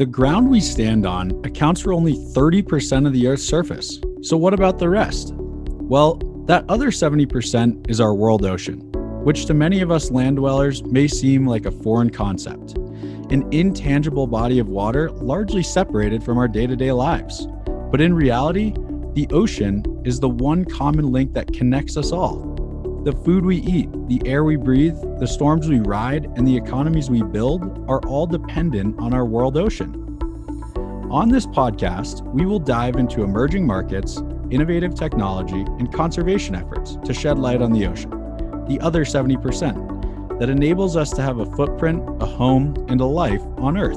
The ground we stand on accounts for only 30% of the Earth's surface. So what about the rest? Well, that other 70% is our world ocean, which to many of us land dwellers may seem like a foreign concept. An intangible body of water largely separated from our day-to-day lives. But in reality, the ocean is the one common link that connects us all. The food we eat, the air we breathe, the storms we ride, and the economies we build are all dependent on our world ocean. On this podcast, we will dive into emerging markets, innovative technology, and conservation efforts to shed light on the ocean, the other 70%, that enables us to have a footprint, a home, and a life on Earth.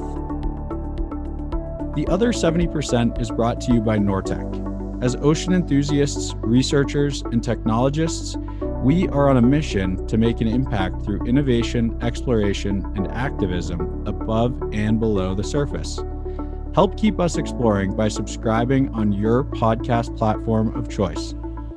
The other 70% is brought to you by Nortec. As ocean enthusiasts, researchers, and technologists, we are on a mission to make an impact through innovation, exploration, and activism above and below the surface. Help keep us exploring by subscribing on your podcast platform of choice.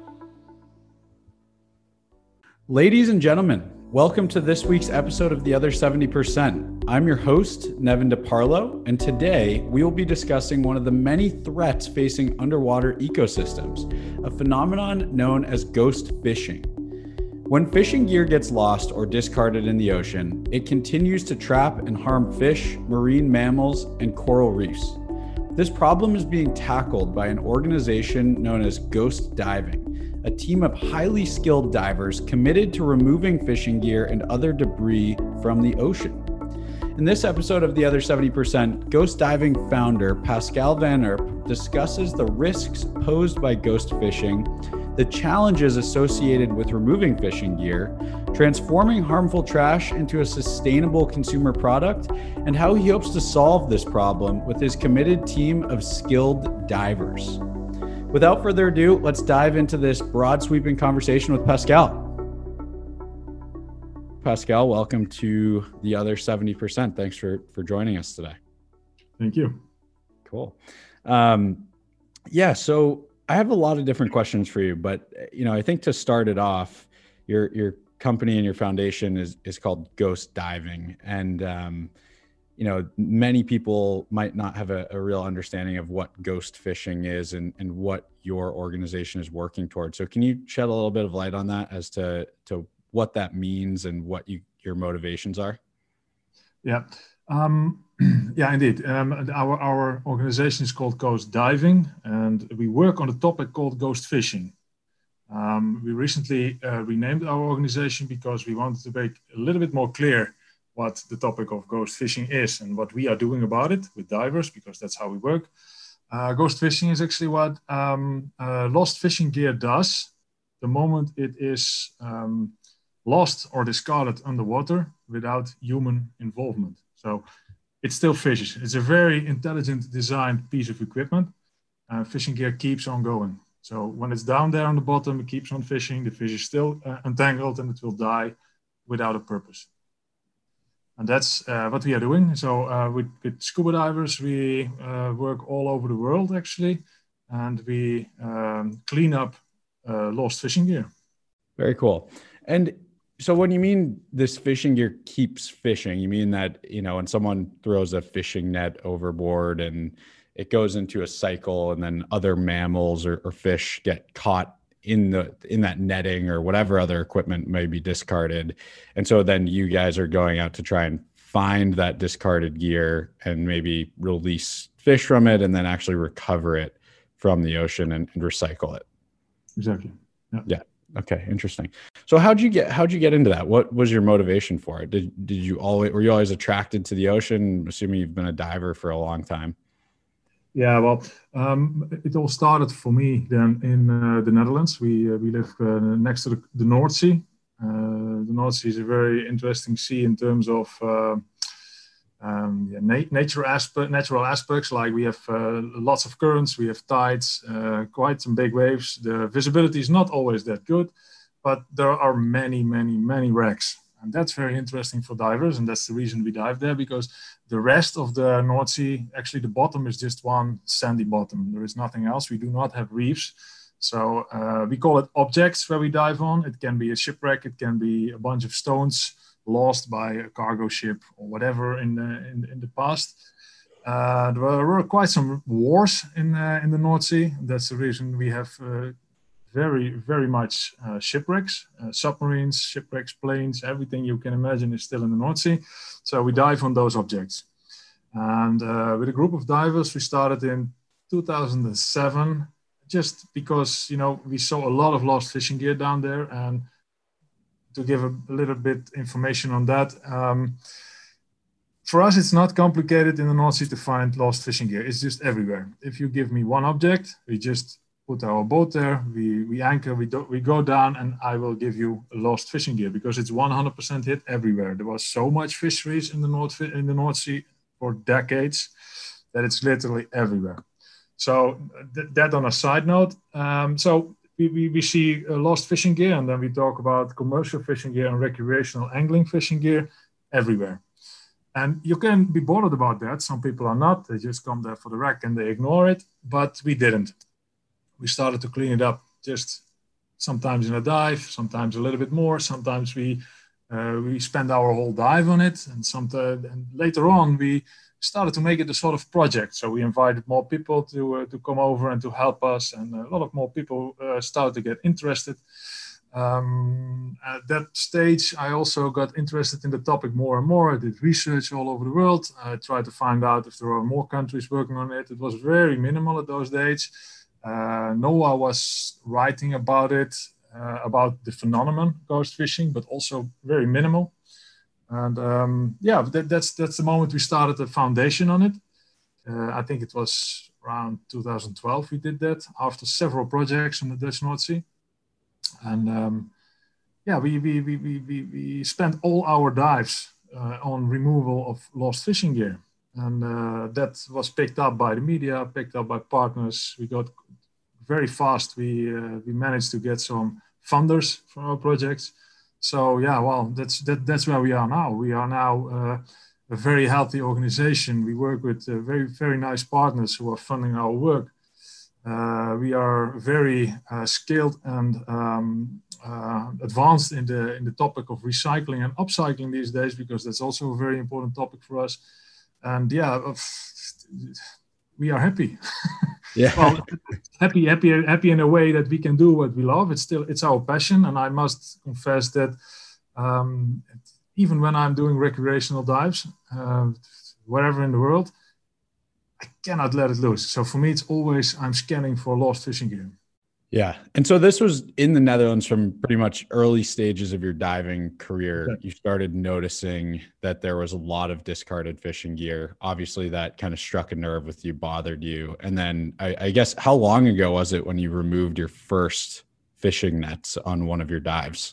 Ladies and gentlemen, welcome to this week's episode of The Other 70%. I'm your host, Nevin DeParlo, and today we will be discussing one of the many threats facing underwater ecosystems, a phenomenon known as ghost fishing. When fishing gear gets lost or discarded in the ocean, it continues to trap and harm fish, marine mammals, and coral reefs. This problem is being tackled by an organization known as Ghost Diving, a team of highly skilled divers committed to removing fishing gear and other debris from the ocean. In this episode of The Other 70%, Ghost Diving founder Pascal Van Erp discusses the risks posed by ghost fishing, the challenges associated with removing fishing gear, transforming harmful trash into a sustainable consumer product, and how he hopes to solve this problem with his committed team of skilled divers. Without further ado, let's dive into this broad sweeping conversation with Pascal. Pascal, welcome to The Other 70%. Thanks for joining us today. Thank you. Cool. So I have a lot of different questions for you, but I think to start it off, your company and your foundation is called Ghost Diving, and many people might not have a real understanding of what ghost fishing is and what your organization is working towards. So can you shed a little bit of light on that as to what that means and what your motivations are? Yeah. Yeah, indeed. Our organization is called Ghost Diving, and we work on a topic called ghost fishing. We recently renamed our organization because we wanted to make a little bit more clear what the topic of ghost fishing is and what we are doing about it with divers, because that's how we work. Ghost fishing is actually what lost fishing gear does the moment it is lost or discarded underwater without human involvement. So it still fishes. It's a very intelligent designed piece of equipment. Fishing gear keeps on going. So when it's down there on the bottom, it keeps on fishing. The fish is still entangled and it will die without a purpose. And that's what we are doing. So with scuba divers, we work all over the world actually, and we clean up lost fishing gear. Very cool. And so when you mean this fishing gear keeps fishing, you mean that, when someone throws a fishing net overboard and it goes into a cycle and then other mammals or fish get caught in that netting or whatever other equipment may be discarded. And so then you guys are going out to try and find that discarded gear and maybe release fish from it and then actually recover it from the ocean and recycle it. Exactly. Yeah. Okay. Interesting. So how'd you get into that? What was your motivation for it? Were you always attracted to the ocean? Assuming you've been a diver for a long time. Yeah, well, it all started for me then in the Netherlands. We live next to the North Sea. The North Sea is a very interesting sea in terms of natural aspects. Like we have lots of currents, we have tides, quite some big waves. The visibility is not always that good, but there are many, many, many wrecks. And that's very interesting for divers, and that's the reason we dive there, because the rest of the North Sea, actually the bottom is just one sandy bottom. There is nothing else. We do not have reefs. So we call it objects where we dive on. It can be a shipwreck. It can be a bunch of stones lost by a cargo ship or whatever in the past. There were quite some wars in the North Sea. That's the reason we have very, very much shipwrecks, submarines, shipwrecks, planes, everything you can imagine is still in the North Sea. So we dive on those objects. And with a group of divers, we started in 2007, just because, we saw a lot of lost fishing gear down there. And to give a little bit information on that, for us, it's not complicated in the North Sea to find lost fishing gear. It's just everywhere. If you give me one object, we just put our boat there, we anchor, we go down, and I will give you lost fishing gear, because it's 100% hit everywhere. There was so much fisheries in the North Sea for decades that it's literally everywhere. So that on a side note. So we see lost fishing gear, and then we talk about commercial fishing gear and recreational angling fishing gear everywhere. And you can be bothered about that. Some people are not. They just come there for the wreck and they ignore it. But we didn't. We started to clean it up, just sometimes in a dive, sometimes a little bit more. Sometimes we spend our whole dive on it. And later on, we started to make it a sort of project. So we invited more people to come over and to help us. And a lot of more people started to get interested. At that stage, I also got interested in the topic more and more. I did research all over the world. I tried to find out if there were more countries working on it. It was very minimal at those days. NOAA was writing about it, about the phenomenon ghost fishing, but also very minimal. And that's the moment we started the foundation on it. I think it was around 2012 we did that, after several projects on the Dutch North Sea. And we spent all our dives on removal of lost fishing gear. And that was picked up by the media, picked up by partners. We got very fast. We managed to get some funders for our projects. So that's where we are now. We are now a very healthy organization. We work with very, very nice partners who are funding our work. We are very skilled and advanced in the topic of recycling and upcycling these days, because that's also a very important topic for us. And we are happy. Yeah. Well, happy in a way that we can do what we love. It's our passion, and I must confess that even when I'm doing recreational dives, wherever in the world, I cannot let it loose. So for me, it's always I'm scanning for lost fishing gear. Yeah. And so this was in the Netherlands from pretty much early stages of your diving career. Okay. You started noticing that there was a lot of discarded fishing gear. Obviously, that kind of struck a nerve with you, bothered you. And then I guess, how long ago was it when you removed your first fishing nets on one of your dives?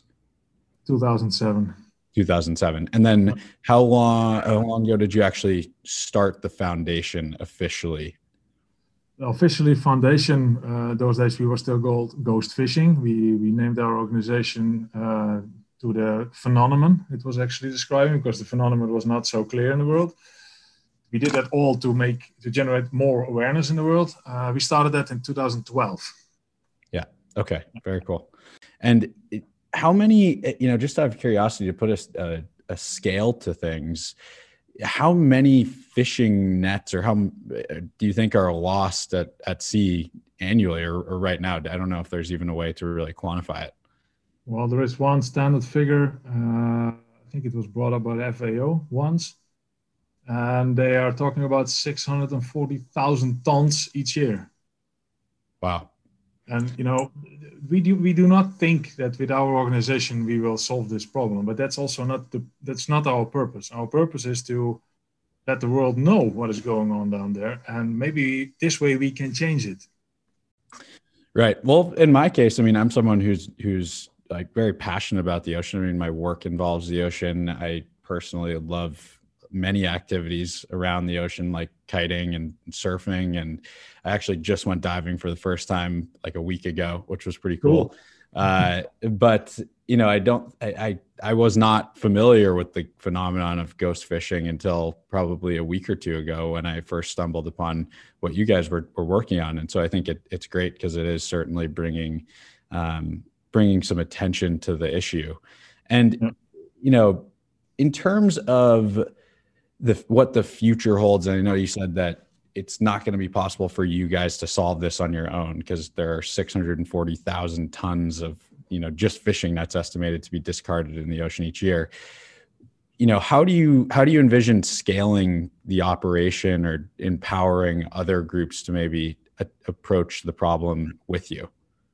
2007. 2007. And then how long ago did you actually start the foundation officially? Officially, foundation, those days we were still called Ghost Fishing. We named our organization to the phenomenon it was actually describing, because the phenomenon was not so clear in the world. We did that all to generate more awareness in the world. We started that in 2012. Yeah. Okay. Very cool. And how many, just out of curiosity, to put a scale to things, how many fishing nets, or how do you think are lost at sea annually or right now? I don't know if there's even a way to really quantify it. Well, there is one standard figure. I think it was brought up by the FAO once, and they are talking about 640,000 tons each year. Wow. And, we do not think that with our organization we will solve this problem, but that's also that's not our purpose. Our purpose is to let the world know what is going on down there, and maybe this way we can change it. Right. Well, in my case, I'm someone who's like very passionate about the ocean. My work involves the ocean. I personally love many activities around the ocean, like kiting and surfing. And I actually just went diving for the first time like a week ago, which was pretty cool. But, I was not familiar with the phenomenon of ghost fishing until probably a week or two ago, when I first stumbled upon what you guys were working on. And so I think it's great, because it is certainly bringing some attention to the issue. And, in terms of what the future holds. And I know you said that it's not going to be possible for you guys to solve this on your own because there are 640,000 tons of, just fishing nets estimated to be discarded in the ocean each year. How do you envision scaling the operation or empowering other groups to maybe approach the problem with you?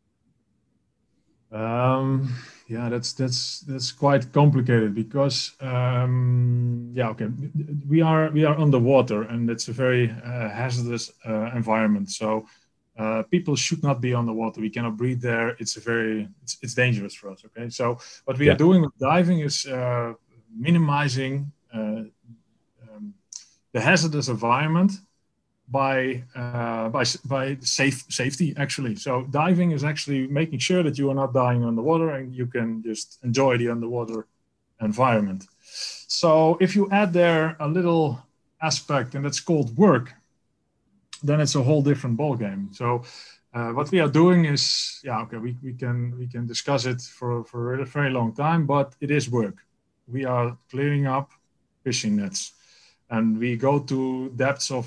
Yeah, that's quite complicated because okay, we are underwater and it's a very hazardous environment. So people should not be underwater. We cannot breathe there. It's dangerous for us. Okay, so what we are doing with diving is minimizing the hazardous environment by safety actually. So diving is actually making sure that you are not dying underwater and you can just enjoy the underwater environment. So if you add there a little aspect and that's called work, then it's a whole different ballgame. So what we are doing is, we can discuss it for a very long time, but it is work. We are clearing up fishing nets and we go to depths of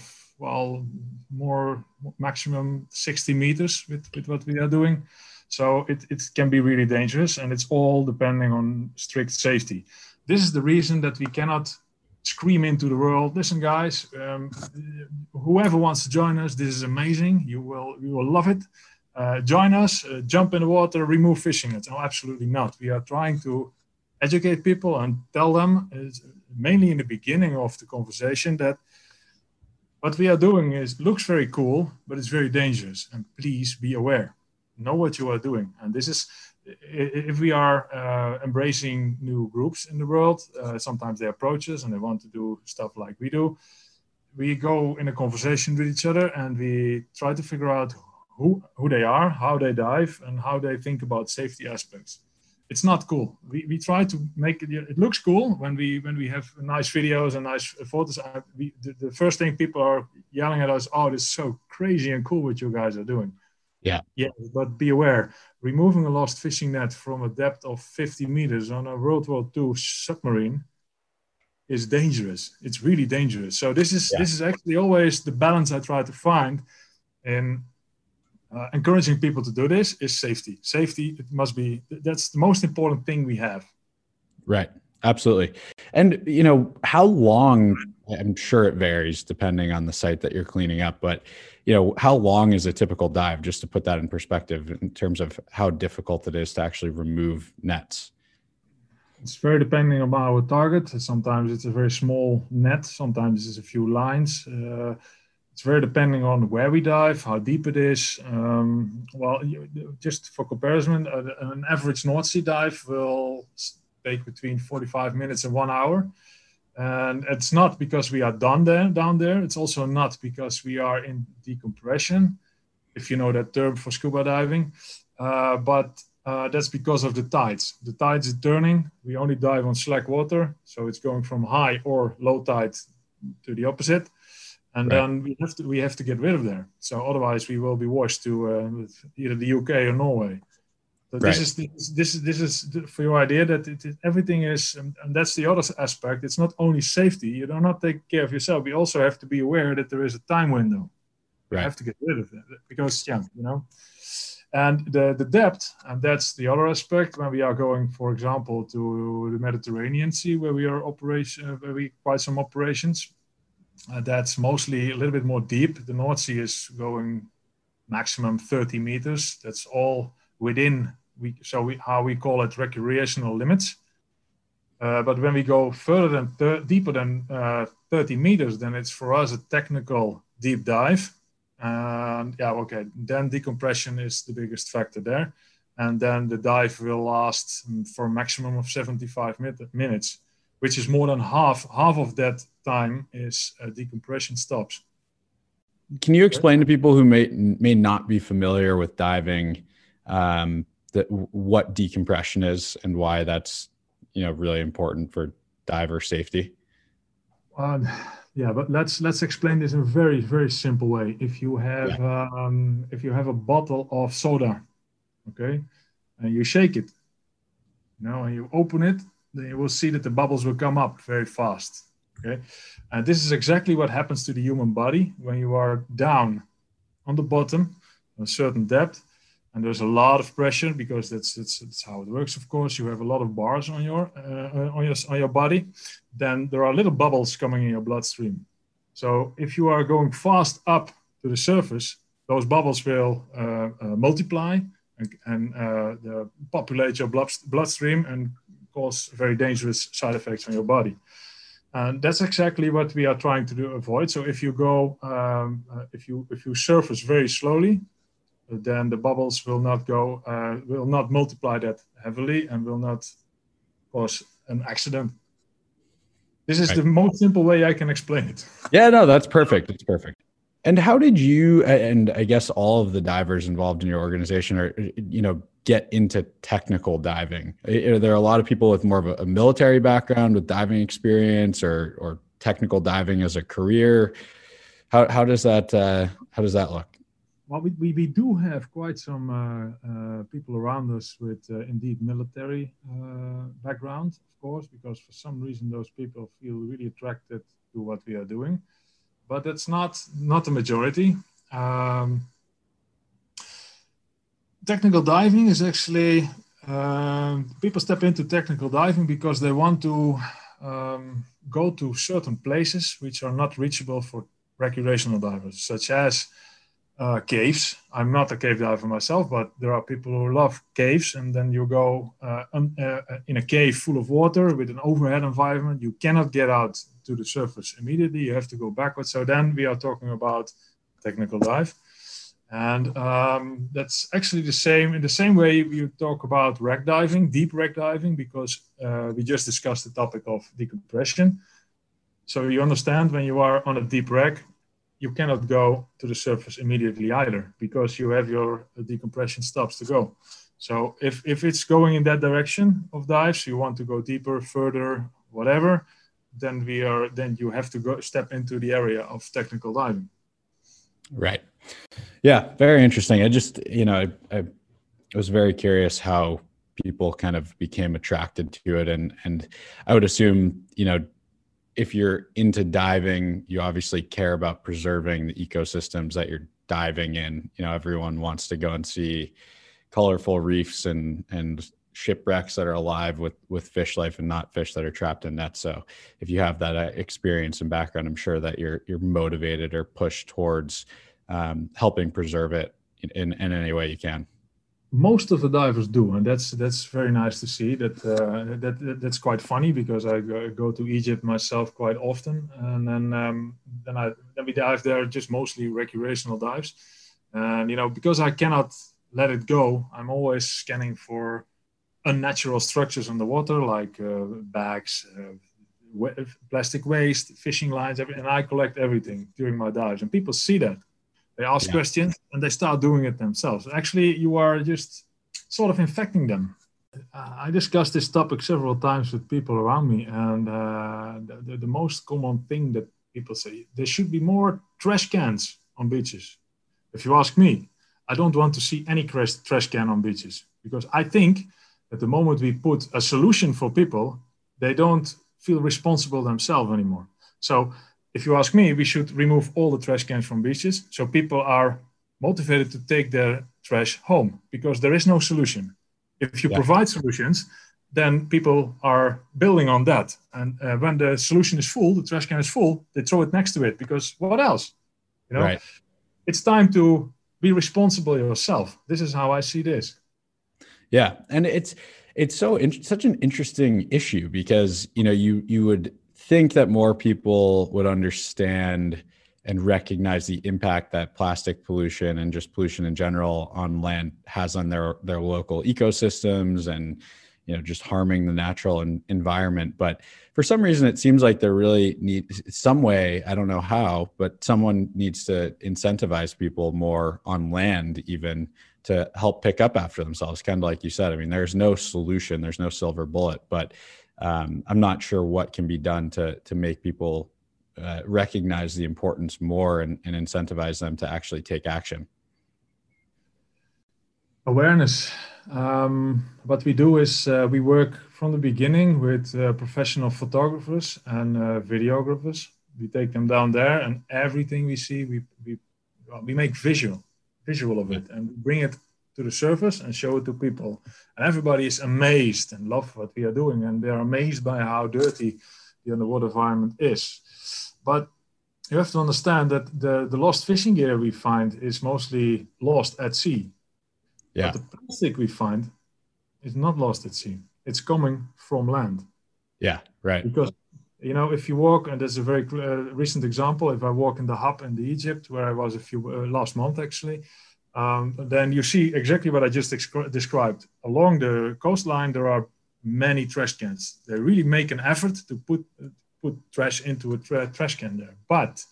more maximum 60 meters with what we are doing. So it can be really dangerous and it's all depending on strict safety. This is the reason that we cannot scream into the world, listen guys, whoever wants to join us, this is amazing. You will love it. Join us, jump in the water, remove fishing nets. No, absolutely not. We are trying to educate people and tell them, mainly in the beginning of the conversation, that what we are doing looks very cool, but it's very dangerous. And please be aware. Know what you are doing. And this is, if we are embracing new groups in the world, sometimes they approach us and they want to do stuff like we do. We go in a conversation with each other and we try to figure out who they are, how they dive, and how they think about safety aspects. It's not cool. We try to make it looks cool when we have nice videos and nice photos. The first thing people are yelling at us, oh, this is so crazy and cool what you guys are doing. Yeah, but be aware, removing a lost fishing net from a depth of 50 meters on a World War II submarine is dangerous. It's really dangerous. So this is actually always the balance I try to find in encouraging people to do this is safety. Safety, that's the most important thing we have. Right. Absolutely. And, how long, I'm sure it varies depending on the site that you're cleaning up, but, how long is a typical dive, just to put that in perspective in terms of how difficult it is to actually remove nets? It's very depending on our target. Sometimes it's a very small net. Sometimes it's a few lines. It's very depending on where we dive, how deep it is. Just for comparison, an average North Sea dive will take between 45 minutes and 1 hour. And it's not because we are down there. It's also not because we are in decompression, if you know that term for scuba diving. But that's because of the tides. The tides are turning. We only dive on slack water. So it's going from high or low tide to the opposite. And then we have to get rid of there. So otherwise we will be washed to either the UK or Norway. So this is for your idea that everything is, and that's the other aspect. It's not only safety. You do not take care of yourself. We also have to be aware that there is a time window. You have to get rid of it because, and the depth, and that's the other aspect when we are going, for example, to the Mediterranean Sea, where we are quite some operations. That's mostly a little bit more deep. The North Sea is going maximum 30 meters. That's all within how we call it recreational limits. But when we go further than deeper than 30 meters, then it's for us a technical deep dive. And then decompression is the biggest factor there. And then the dive will last for a maximum of 75 minutes, which is more than half of that time is decompression stops. Can you explain to people who may not be familiar with diving what decompression is and why that's really important for diver safety? But let's explain this in a very, very simple way. If you have a bottle of soda, okay, and you shake it, and you open it, then you will see that the bubbles will come up very fast. Okay, and this is exactly what happens to the human body when you are down on the bottom, a certain depth, and there's a lot of pressure because that's how it works. Of course, you have a lot of bars on your body. Then there are little bubbles coming in your bloodstream. So if you are going fast up to the surface, those bubbles will multiply and populate your bloodstream and cause very dangerous side effects on your body. And that's exactly what we are trying to avoid. So if you go, if you surface very slowly, then the bubbles will not multiply that heavily and will not cause an accident. This is the most simple way I can explain it. Yeah, no, that's perfect. It's perfect. And how did you, and I guess all of the divers involved in your organization are, get into technical diving? Are there a lot of people with more of a military background with diving experience or technical diving as a career? How does that look? Well, we do have quite some people around us with indeed military background, of course, because for some reason those people feel really attracted to what we are doing. But that's not the majority. Technical diving is actually, people step into technical diving because they want to go to certain places which are not reachable for recreational divers, such as caves. I'm not a cave diver myself, but there are people who love caves, and then you go in a cave full of water with an overhead environment. You cannot get out to the surface immediately. You have to go backwards. So then we are talking about technical dive. And that's actually the same, in the same way you talk about wreck diving, deep wreck diving, because we just discussed the topic of decompression. So you understand when you are on a deep wreck, you cannot go to the surface immediately either, because you have your decompression stops to go. So if it's going in that direction of dives, you want to go deeper, further, whatever, then you have to step into the area of technical diving. Right. Yeah. Very interesting. I just, I was very curious how people kind of became attracted to it. And I would assume, if you're into diving, you obviously care about preserving the ecosystems that you're diving in. Everyone wants to go and see colorful reefs and shipwrecks that are alive with fish life and not fish that are trapped in nets. So if you have that experience and background, I'm sure that you're motivated or pushed towards helping preserve it in any way you can. Most of the divers do, and that's very nice to see. That's quite funny because I go to Egypt myself quite often, and then we dive there, just mostly recreational dives. And because I cannot let it go, I'm always scanning for unnatural structures on the water, like bags, plastic waste, fishing lines, and I collect everything during my dives. And people see that. They ask questions and they start doing it themselves. Actually, you are just sort of infecting them. I discussed this topic several times with people around me, and the most common thing that people say, there should be more trash cans on beaches. If you ask me, I don't want to see any trash can on beaches, because I think at the moment we put a solution for people, they don't feel responsible themselves anymore. So if you ask me, we should remove all the trash cans from beaches so people are motivated to take their trash home, because there is no solution. If you provide solutions, then people are building on that. And when the solution is full, the trash can is full, they throw it next to it, because what else? Right. It's time to be responsible yourself. This is how I see this. Yeah. And it's such an interesting issue, because, you would think that more people would understand and recognize the impact that plastic pollution and just pollution in general on land has on their local ecosystems and, just harming the natural environment. But for some reason, it seems like there really needs some way, I don't know how, but someone needs to incentivize people more on land, even to help pick up after themselves. Kind of like you said, I mean, there's no solution, there's no silver bullet, but I'm not sure what can be done to make people recognize the importance more and incentivize them to actually take action. Awareness. What we do is we work from the beginning with professional photographers and videographers. We take them down there, and everything we see, we make visual of it, and bring it to the surface and show it to people. And everybody is amazed and love what we are doing, and they are amazed by how dirty the underwater environment is. But you have to understand that the lost fishing gear we find is mostly lost at sea. Yeah. But the plastic we find is not lost at sea. It's coming from land. Yeah, right. Because, if you walk, and there's a very recent example, if I walk in the hub in Egypt, where I was last month actually, then you see exactly what I just described. Along the coastline, there are many trash cans. They really make an effort to put trash into a trash can there, but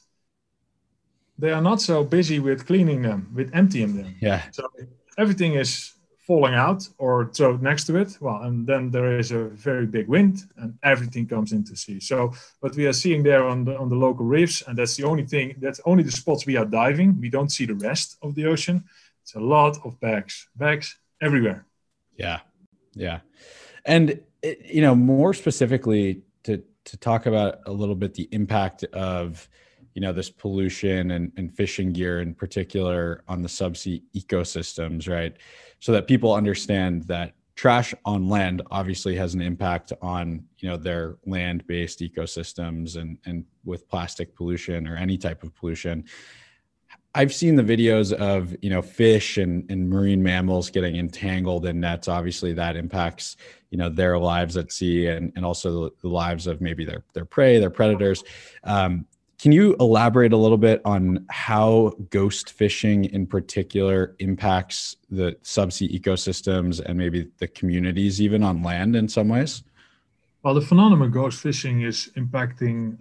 they are not so busy with cleaning them, with emptying them. Yeah. So everything is falling out or thrown next to it. Well, and then there is a very big wind, and everything comes into sea. So what we are seeing there on the local reefs, and that's the only thing. That's only the spots we are diving. We don't see the rest of the ocean. It's a lot of bags everywhere. Yeah, yeah, and more specifically to talk about a little bit the impact of this pollution and fishing gear in particular on the subsea ecosystems, right? So that people understand that trash on land obviously has an impact on their land-based ecosystems, and with plastic pollution or any type of pollution. I've seen the videos of fish and marine mammals getting entangled in nets. Obviously that impacts their lives at sea, and also the lives of maybe their prey, their predators. Can you elaborate a little bit on how ghost fishing in particular impacts the subsea ecosystems and maybe the communities even on land in some ways? Well, the phenomenon ghost fishing is impacting,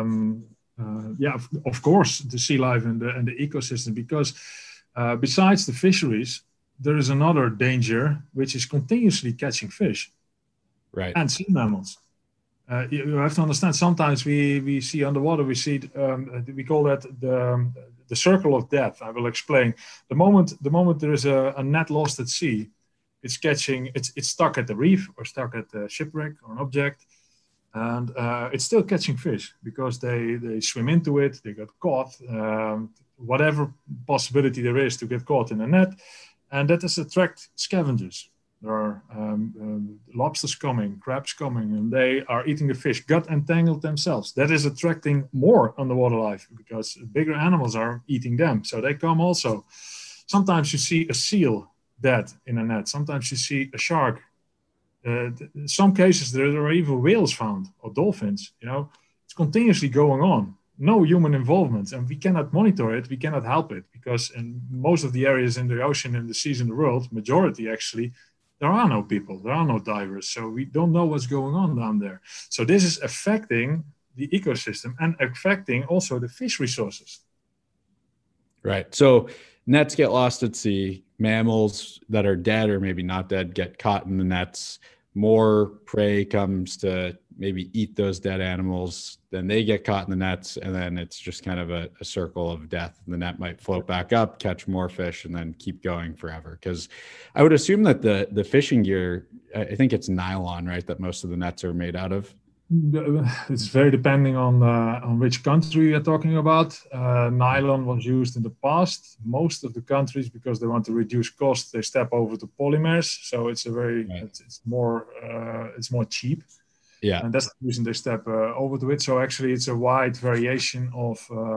of course, the sea life and the ecosystem, because besides the fisheries, there is another danger, which is continuously catching fish, right, and sea mammals. You have to understand, sometimes we see underwater, we see, we call that the circle of death. I will explain. The moment there is a net lost at sea, it's stuck at the reef or stuck at the shipwreck or an object, and it's still catching fish because they swim into it, they get caught, whatever possibility there is to get caught in a net, and that has attract scavengers. There are lobsters coming, crabs coming, and they are eating the fish, got entangled themselves. That is attracting more underwater life because bigger animals are eating them. So they come also. Sometimes you see a seal dead in a net. Sometimes you see a shark. In some cases, there are even whales found or dolphins. It's continuously going on. No human involvement, and we cannot monitor it. We cannot help it because in most of the areas in the ocean and the seas in the world, majority actually, there are no people, there are no divers, so we don't know what's going on down there. So this is affecting the ecosystem and affecting also the fish resources. Right. So nets get lost at sea, mammals that are dead or maybe not dead get caught in the nets, more prey comes to maybe eat those dead animals, then they get caught in the nets, and then it's just kind of a circle of death. The net might float back up, catch more fish, and then keep going forever. Because I would assume that the fishing gear, I think it's nylon, right, that most of the nets are made out of? It's very depending on which country you're talking about. Nylon was used in the past. Most of the countries, because they want to reduce costs, they step over to polymers. So it's it's more cheap. Yeah, and that's the reason they step over to it. So actually, it's a wide variation of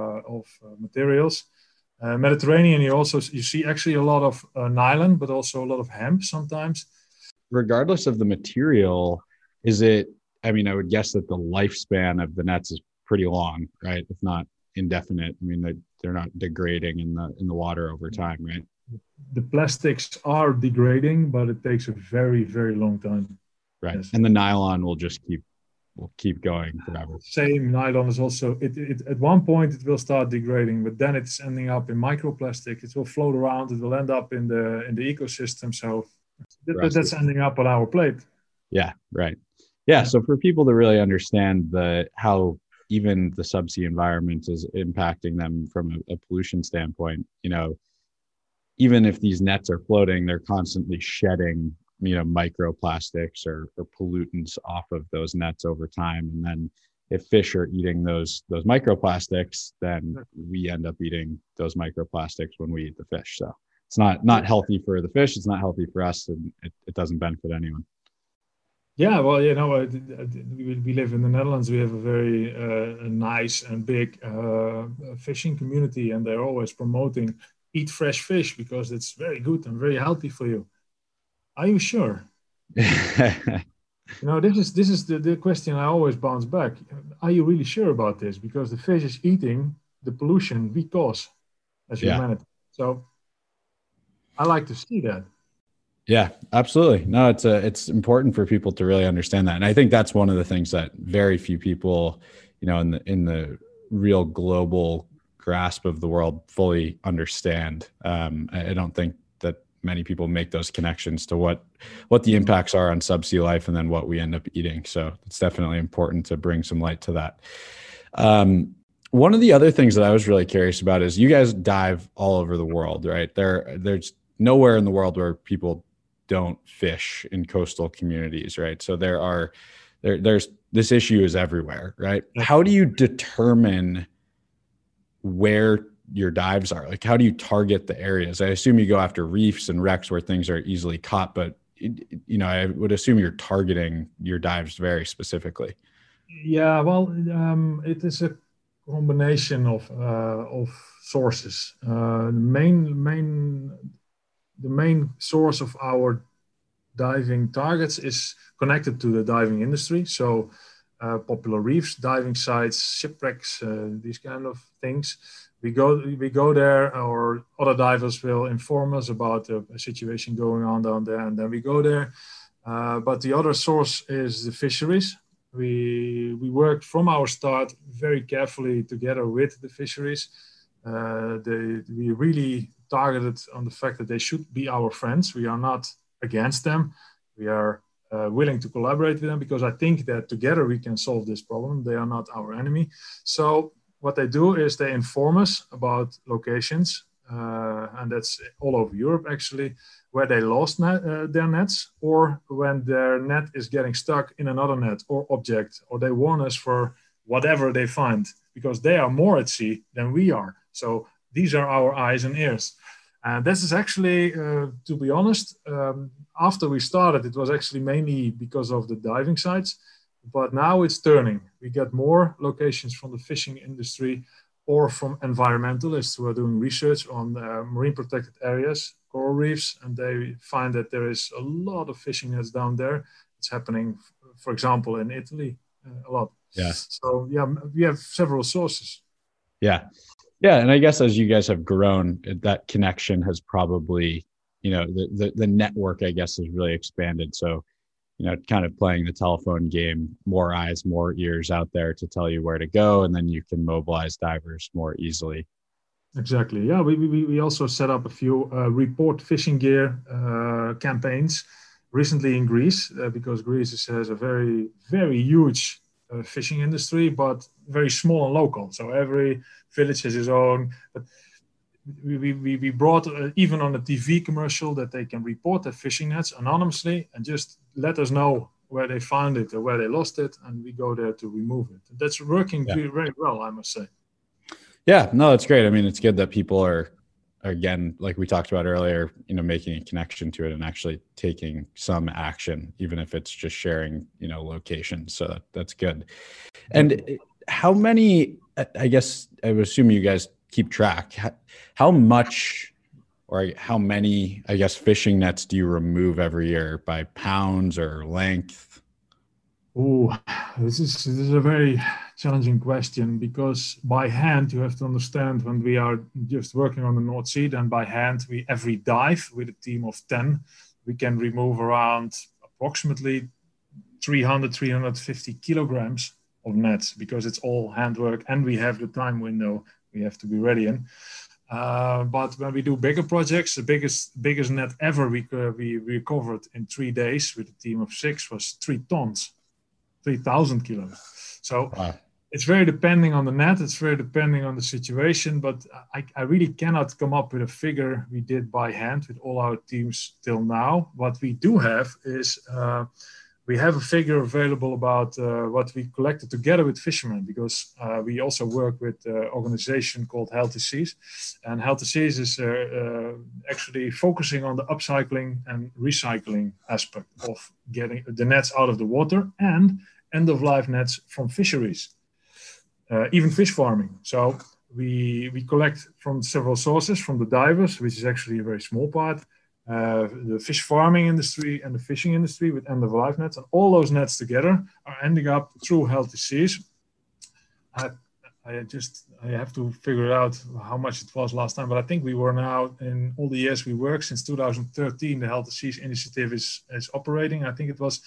materials. Mediterranean, you see actually a lot of nylon, but also a lot of hemp sometimes. Regardless of the material, I would guess that the lifespan of the nets is pretty long, right? If not indefinite. I mean, they're not degrading in the water over time, right? The plastics are degrading, but it takes a very, very long time. Right. Yes. And the nylon will just keep going forever. Same nylon is also, it at one point it will start degrading, but then it's ending up in microplastic. It will float around. It will end up in the ecosystem. So that's ending up on our plate. Yeah. Right. Yeah. So for people to really understand how even the subsea environment is impacting them from a pollution standpoint, even if these nets are floating, they're constantly shedding microplastics or pollutants off of those nets over time. And then if fish are eating those microplastics, then we end up eating those microplastics when we eat the fish. So it's not healthy for the fish. It's not healthy for us, and it doesn't benefit anyone. Yeah, well, we live in the Netherlands. We have a very nice and big fishing community, and they're always promoting eat fresh fish because it's very good and very healthy for you. Are you sure? This is the question I always bounce back. Are you really sure about this? Because the fish is eating the pollution we cause as humanity. So I like to see that. Yeah, absolutely. No, it's important for people to really understand that. And I think that's one of the things that very few people, in the real global grasp of the world fully understand. I don't think that many people make those connections to what the impacts are on subsea life and then what we end up eating. So it's definitely important to bring some light to that. One of the other things that I was really curious about is you guys dive all over the world, right? There's nowhere in the world where people don't fish in coastal communities, right? So there's this issue is everywhere, right? How do you determine where your dives are? Like, how do you target the areas? I assume you go after reefs and wrecks where things are easily caught, but I would assume you're targeting your dives very specifically. Yeah, well, it is a combination of sources. The main source of our diving targets is connected to the diving industry. So popular reefs, diving sites, shipwrecks, these kind of things. We go there, or other divers will inform us about a situation going on down there, and then we go there. But the other source is the fisheries. We worked from our start very carefully together with the fisheries. We really targeted on the fact that they should be our friends. We are not against them. We are willing to collaborate with them because I think that together we can solve this problem. They are not our enemy. So what they do is they inform us about locations, and that's all over Europe actually, where they lost their nets, or when their net is getting stuck in another net or object, or they warn us for whatever they find, because they are more at sea than we are. So these are our eyes and ears. And this is actually, to be honest, after we started, it was actually mainly because of the diving sites, but now it's turning. We get more locations from the fishing industry or from environmentalists who are doing research on marine protected areas, coral reefs, and they find that there is a lot of fishing nets down there. It's happening, for example, in Italy a lot. Yeah. So yeah, we have several sources. Yeah. Yeah. And I guess as you guys have grown, that connection has probably, the network, I guess, has really expanded. So, kind of playing the telephone game, more eyes, more ears out there to tell you where to go, and then you can mobilize divers more easily. Exactly. Yeah, we also set up a few report fishing gear campaigns recently in Greece, because Greece has a very, very huge fishing industry, but very small and local. So every village has its own. But we brought even on a TV commercial that they can report their fishing nets anonymously and just let us know where they found it or where they lost it, and we go there to remove it. That's working very well, I must say. Yeah, no, it's great. I mean, it's good that people are, again, like we talked about earlier, making a connection to it and actually taking some action, even if it's just sharing, locations. So that's good. And how many, I guess I would assume you guys keep track, how much or how many, I guess, fishing nets do you remove every year by pounds or length? Oh, this is a very challenging question, because by hand, you have to understand, when we are just working on the North Sea, then by hand, every dive with a team of 10, we can remove around approximately 350 kilograms of nets, because it's all handwork and we have the time window we have to be ready in. But when we do bigger projects, the biggest net ever we recovered in 3 days with a team of 6 was 3 tons, 3,000 kilos. So It's very depending on the net. It's very depending on the situation, but I really cannot come up with a figure we did by hand with all our teams till now. What we do have is we have a figure available about what we collected together with fishermen, because we also work with an organization called Healthy Seas. And Healthy Seas is actually focusing on the upcycling and recycling aspect of getting the nets out of the water and end-of-life nets from fisheries. Even fish farming. So we collect from several sources, from the divers, which is actually a very small part, the fish farming industry and the fishing industry with end-of-life nets, and all those nets together are ending up through Healthy Seas. I have to figure out how much it was last time, but I think we were now, in all the years we work, since 2013, the Healthy Seas initiative is operating. I think it was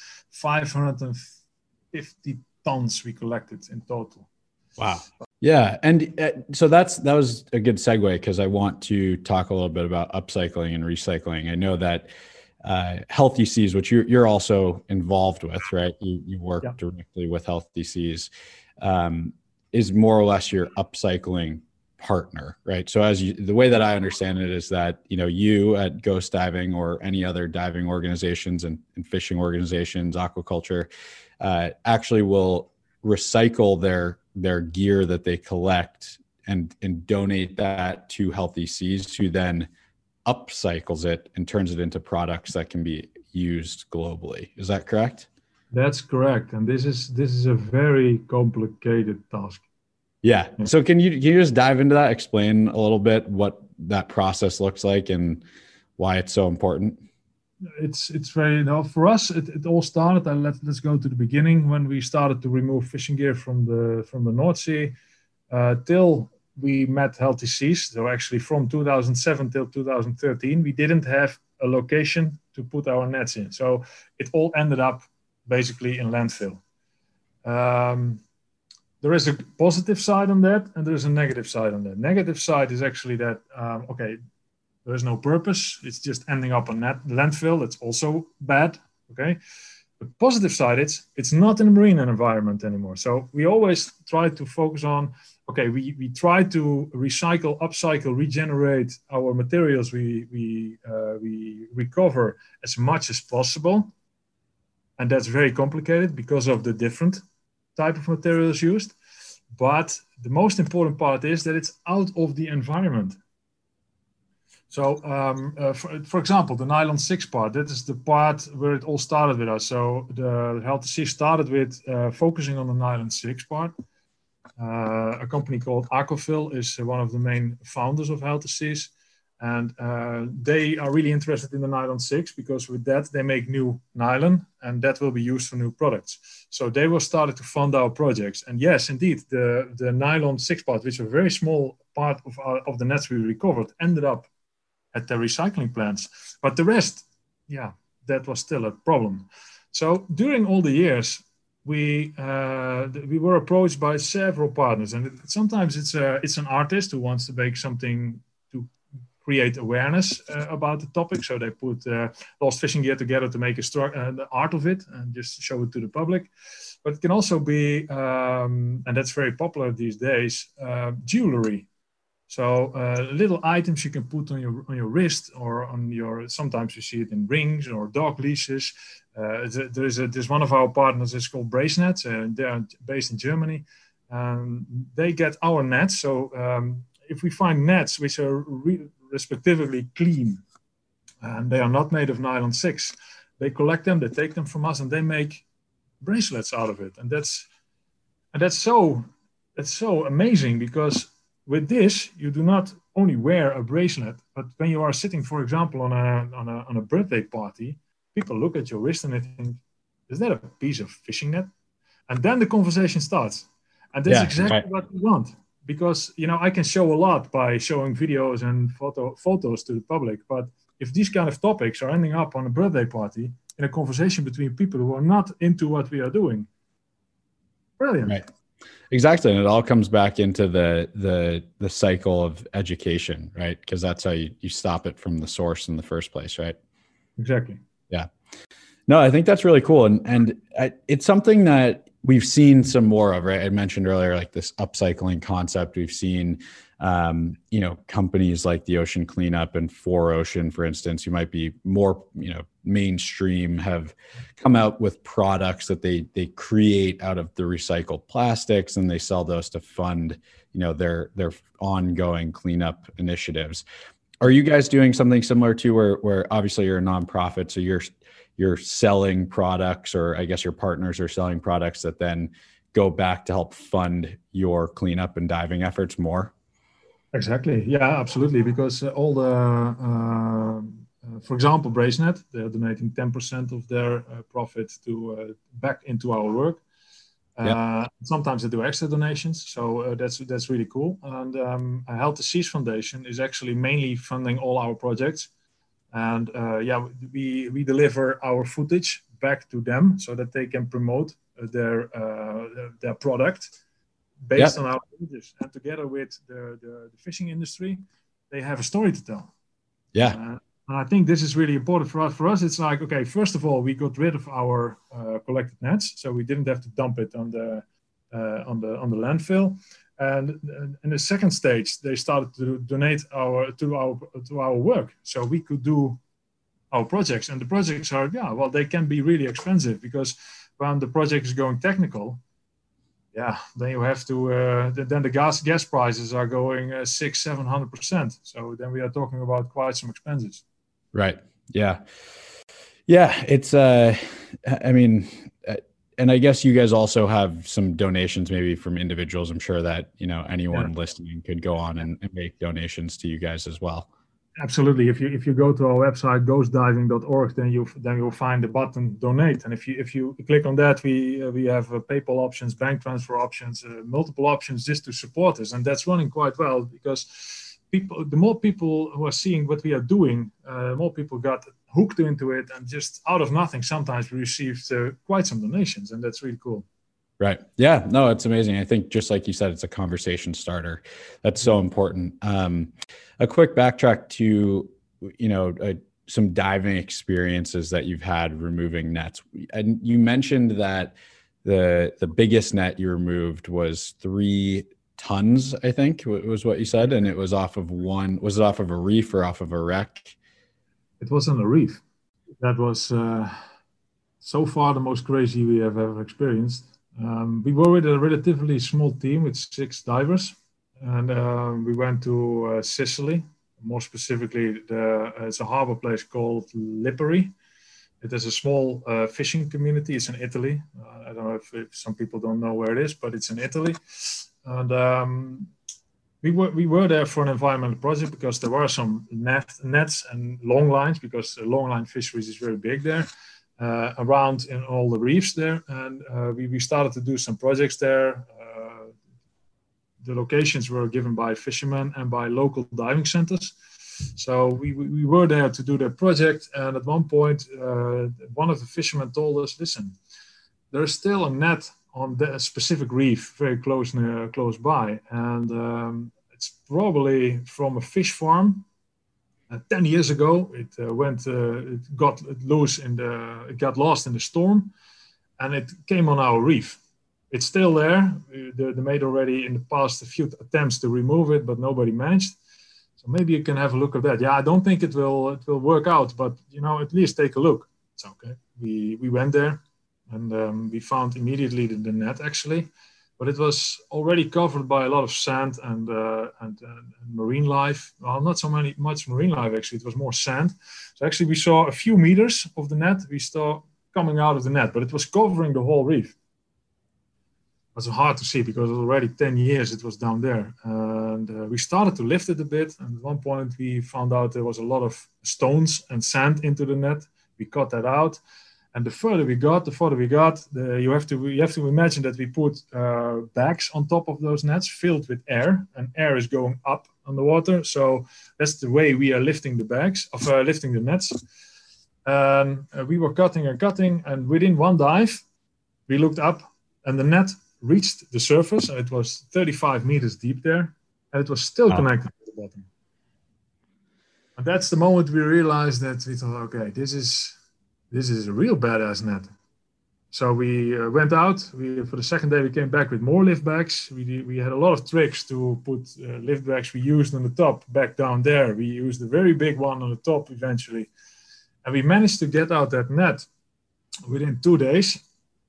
550 tons we collected in total. Wow. Yeah. And so that was a good segue, because I want to talk a little bit about upcycling and recycling. I know that Healthy Seas, which you're also involved with, right? You work directly with Healthy Seas, is more or less your upcycling partner, right? So the way that I understand it is that, you at Ghost Diving or any other diving organizations and fishing organizations, aquaculture, actually will recycle their gear that they collect and donate that to Healthy Seas, who then upcycles it and turns it into products that can be used globally. Is that correct? That's correct. And this is a very complicated task. Yeah. So can you just dive into that? Explain a little bit what that process looks like and why it's so important? It's very, for us, it all started, and let's go to the beginning, when we started to remove fishing gear from the North Sea, till we met Healthy Seas. So actually from 2007 till 2013, we didn't have a location to put our nets in. So it all ended up basically in landfill. There is a positive side on that, and there is a negative side on that. Negative side is actually that, there is no purpose. It's just ending up on landfill. It's also bad. Okay. The positive side, it's not in a marine environment anymore. So we always try to focus on, we try to recycle, upcycle, regenerate our materials. We recover as much as possible. And that's very complicated because of the different type of materials used. But the most important part is that it's out of the environment. So, for example, the nylon 6 part, that is the part where it all started with us. So the Healthy Seas started with focusing on the nylon 6 part. A company called Aquafil is one of the main founders of Healthy Seas. And they are really interested in the nylon 6, because with that, they make new nylon, and that will be used for new products. So they will start to fund our projects. And yes, indeed, the nylon 6 part, which is a very small part of the nets we recovered, ended up at the recycling plants. But the rest, that was still a problem. So during all the years, we were approached by several partners, and sometimes it's an artist who wants to make something to create awareness about the topic. So they put lost fishing gear together to make the art of it and just show it to the public. But it can also be, and that's very popular these days, jewelry. So little items you can put on your wrist or on your. Sometimes you see it in rings or dog leashes. There's one of our partners. It's called Bracenet. They're based in Germany. They get our nets. So if we find nets which are respectively clean and they are not made of nylon 6, they collect them. They take them from us and they make bracelets out of it. And that's so amazing, because with this, you do not only wear a bracelet, but when you are sitting, for example, on a birthday party, people look at your wrist and they think, "Is that a piece of fishing net?" And then the conversation starts, and that's exactly what we want. Because I can show a lot by showing videos and photos to the public, but if these kind of topics are ending up on a birthday party in a conversation between people who are not into what we are doing, brilliant. Right. Exactly. And it all comes back into the cycle of education, right? Because that's how you stop it from the source in the first place, right? Exactly. Yeah. No, I think that's really cool. And it's something that we've seen some more of, right? I mentioned earlier, like this upcycling concept. We've seen, companies like the Ocean Cleanup and 4Ocean, for instance, who might be more, mainstream, have come out with products that they create out of the recycled plastics, and they sell those to fund, their ongoing cleanup initiatives. Are you guys doing something similar to where obviously you're a nonprofit, so you're selling products, or I guess your partners are selling products that then go back to help fund your cleanup and diving efforts more? Exactly. Yeah, absolutely. Because all for example, BraceNet, they're donating 10% of their profit to back into our work. Sometimes they do extra donations, so that's really cool. And Healthy Seas Foundation is actually mainly funding all our projects. And we deliver our footage back to them so that they can promote their product based on our images. And together with the fishing industry, they have a story to tell. And I think this is really important for us. For us, it's like, okay, first of all, we got rid of our collected nets, so we didn't have to dump it on the landfill. And in the second stage, they started to donate to our work, so we could do our projects. And the projects are, they can be really expensive, because when the project is going technical, then you have to. Then the gas prices are going 600-700%. So then we are talking about quite some expenses. Right. Yeah. It's and I guess you guys also have some donations maybe from individuals. I'm sure that, anyone listening could go on and make donations to you guys as well. Absolutely. If you go to our website, ghostdiving.org, then you'll find the button donate. And if you click on that, we have PayPal options, bank transfer options, multiple options just to support us. And that's running quite well, because the more people who are seeing what we are doing, more people got hooked into it, and just out of nothing, sometimes we received quite some donations, and that's really cool. Right. Yeah, no, it's amazing. I think just like you said, it's a conversation starter. That's so important. A quick backtrack to, some diving experiences that you've had removing nets. And you mentioned that the biggest net you removed was 3 tons, I think was what you said. And it was off of was it off of a reef or off of a wreck? It was on a reef. That was so far the most crazy we have ever experienced. We were with a relatively small team with 6 divers, and we went to Sicily. More specifically, it's a harbor place called Lipari. It is a small fishing community. It's in Italy. I don't know if some people don't know where it is, but it's in Italy. And we were there for an environmental project, because there were some nets and long lines, because the long line fisheries is very big there. Around in all the reefs there, and we started to do some projects there. The locations were given by fishermen and by local diving centers. So we were there to do the project, and at one point, one of the fishermen told us, "Listen, there is still a net on the specific reef very close by, and it's probably from a fish farm. 10 years ago, it got lost in the storm, and it came on our reef. It's still there. They made already in the past a few attempts to remove it, but nobody managed. So maybe you can have a look at that. I don't think it will work out, but at least take a look. It's okay." We went there, and we found immediately the net, actually. But it was already covered by a lot of sand and marine life. Well, not so much marine life, actually. It was more sand. So actually, we saw a few meters of the net we saw coming out of the net, but it was covering the whole reef. It was hard to see, because already 10 years it was down there. And we started to lift it a bit. And at one point, we found out there was a lot of stones and sand into the net. We cut that out. And the further we got, you have to imagine that we put bags on top of those nets filled with air, and air is going up on the water. So that's the way we are lifting lifting the nets. We were cutting, and within one dive, we looked up, and the net reached the surface, and it was 35 meters deep there, and it was still connected to the bottom. And that's the moment we realized that we thought, okay, this is a real badass net. So we went out. For the second day, we came back with more lift bags. We had a lot of tricks to put lift bags we used on the top back down there. We used a very big one on the top eventually. And we managed to get out that net within 2 days.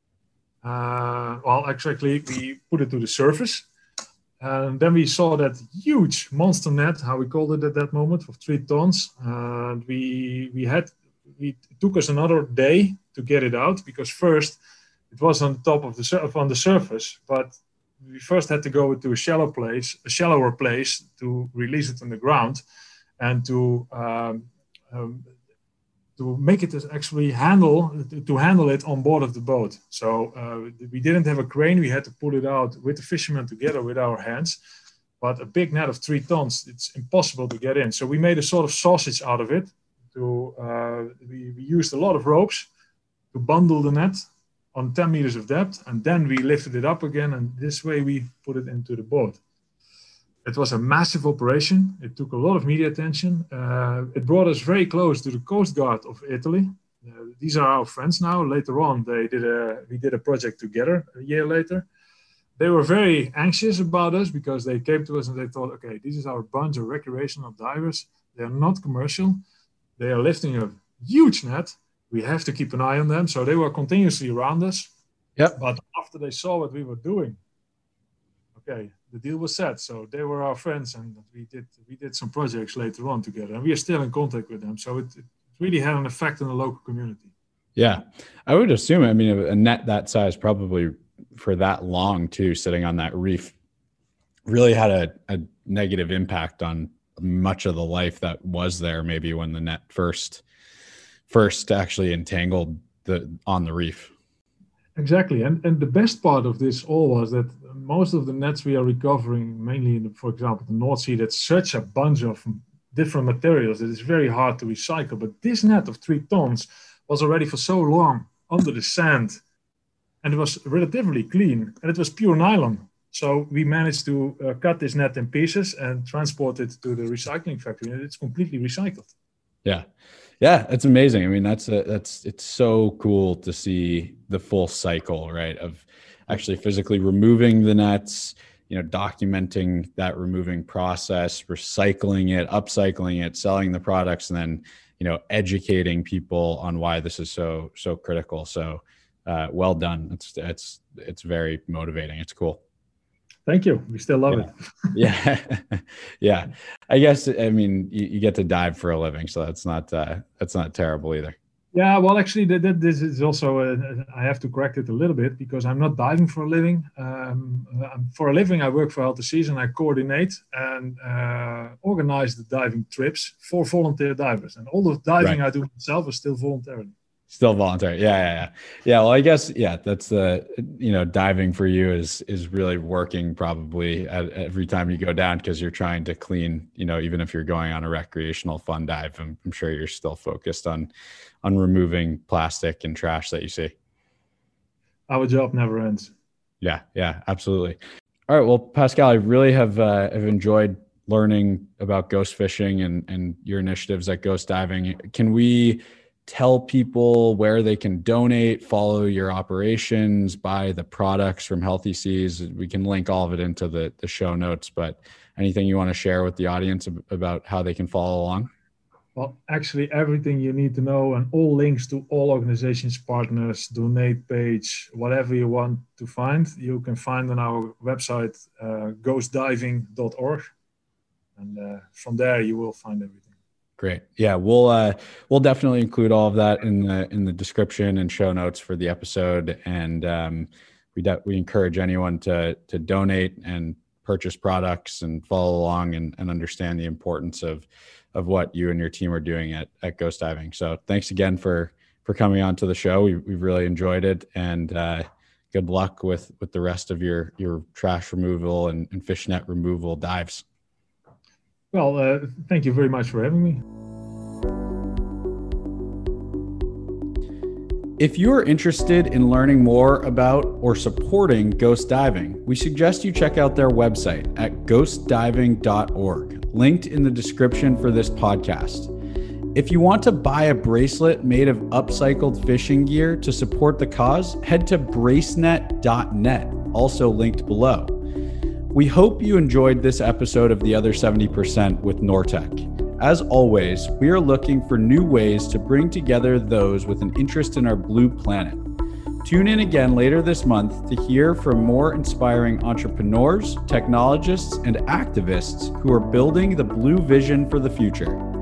Actually, we put it to the surface. And then we saw that huge monster net, how we called it at that moment, of 3 tons. It took us another day to get it out, because first it was on top of on the surface, but we first had to go to a shallower place to release it on the ground, and to make it actually handle it on board of the boat. So we didn't have a crane. We had to pull it out with the fishermen together with our hands. But a big net of 3 tons, it's impossible to get in. So we made a sort of sausage out of it. We used a lot of ropes to bundle the net on 10 meters of depth, and then we lifted it up again, and this way we put it into the boat. It was a massive operation. It took a lot of media attention. It brought us very close to the Coast Guard of Italy. These are our friends now. Later on, we did a project together a year later. They were very anxious about us, because they came to us and they thought, okay, this is our bunch of recreational divers. They are not commercial. They are lifting a huge net. We have to keep an eye on them. So they were continuously around us. Yep. But after they saw what we were doing, okay, the deal was set. So they were our friends, and we did some projects later on together, and we are still in contact with them. So it really had an effect on the local community. Yeah, I would assume. I mean, a net that size, probably for that long too, sitting on that reef, really had a negative impact on much of the life that was there. Maybe when the net first actually entangled on the reef. Exactly. And the best part of this all was that most of the nets we are recovering, mainly for example, the North Sea, that's such a bunch of different materials that it's very hard to recycle. But this net of 3 tons was already for so long under the sand, and it was relatively clean, and it was pure nylon. So we managed to cut this net in pieces and transport it to the recycling factory, and it's completely recycled. Yeah. Yeah, it's amazing. I mean, it's so cool to see the full cycle, right? Of actually physically removing the nets, documenting that removing process, recycling it, upcycling it, selling the products, and then, educating people on why this is so critical. So, well done. It's very motivating. It's cool. Thank you. We still love it. Yeah. Yeah. I guess, I mean, you get to dive for a living, so that's not terrible either. Yeah. Well, actually this is also, I have to correct it a little bit, because I'm not diving for a living. For a living, I work for Healthy Seas, and I coordinate and organize the diving trips for volunteer divers. And all the diving I do myself is still voluntarily. Still voluntary. Yeah. Well, I guess, that's diving for you is really working probably at every time you go down, because you're trying to clean, even if you're going on a recreational fun dive, I'm sure you're still focused on removing plastic and trash that you see. Our job never ends. Yeah, absolutely. All right. Well, Pascal, I really have enjoyed learning about ghost fishing and your initiatives at Ghost Diving. Can we tell people where they can donate, follow your operations, buy the products from Healthy Seas? We can link all of it into the show notes, but anything you want to share with the audience about how they can follow along? Well, actually everything you need to know, and all links to all organizations, partners, donate page, whatever you want to find, you can find on our website, ghostdiving.org. And from there you will find everything. Great. Yeah, we'll definitely include all of that in the description and show notes for the episode. And we encourage anyone to donate and purchase products and follow along and understand the importance of what you and your team are doing at Ghost Diving. So thanks again for coming on to the show. We've really enjoyed it, and good luck with the rest of your trash removal and fish net removal dives. Well, thank you very much for having me. If you're interested in learning more about or supporting Ghost Diving, we suggest you check out their website at ghostdiving.org, linked in the description for this podcast. If you want to buy a bracelet made of upcycled fishing gear to support the cause, head to bracenet.net, also linked below. We hope you enjoyed this episode of The Other 70% with Nortec. As always, we are looking for new ways to bring together those with an interest in our blue planet. Tune in again later this month to hear from more inspiring entrepreneurs, technologists, and activists who are building the blue vision for the future.